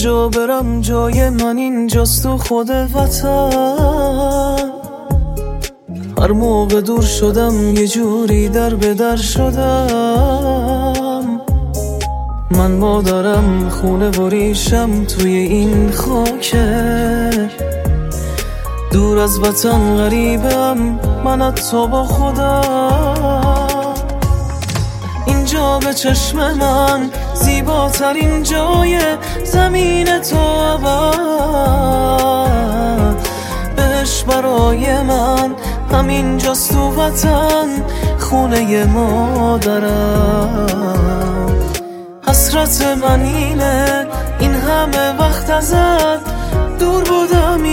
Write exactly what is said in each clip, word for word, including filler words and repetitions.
جا برم جای من اینجاست تو خود وطن. هر موقع دور شدم یه جوری در به در شدم. من مادرم خونه و ریشم توی این خاکه. دور از وطن غریبم من از تو با خودم. اینجا به چشم من زیباترین جای زمین تو ابد. بهش برای من همینجاست تو وطن خونه مادرم. حسرت من اینه این همه وقت ازت دور بودم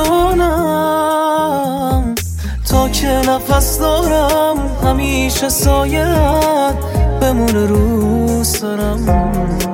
ایرانم. تا که نفس دارم همیشه سایت بمونه رو سرم.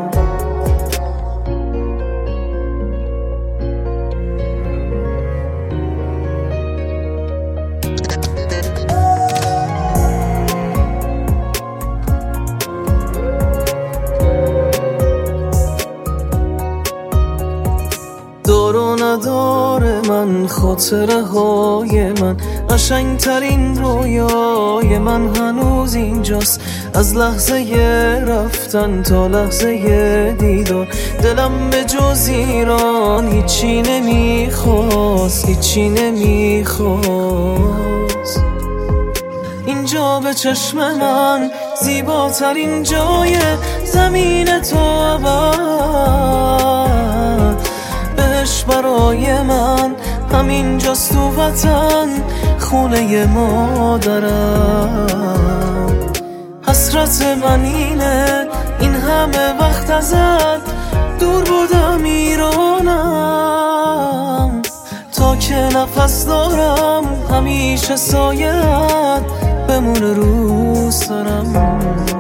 دار و نداره من خاطره های من قشنگترین رویای من هنوز اینجاست. از لحظه رفتن تا لحظه دیدار دلم به جز ایران هیچی نمیخواست، هیچی نمیخواست. اینجا به چشم من زیباترین جای زمین تو ابد. بهش برای من همینجاست تو وطن خونه مادرم. حسرت من اینه این همه وقت ازت دور بودم ایرانم. تا که نفس دارم همیشه سایت بمونه رو سرم.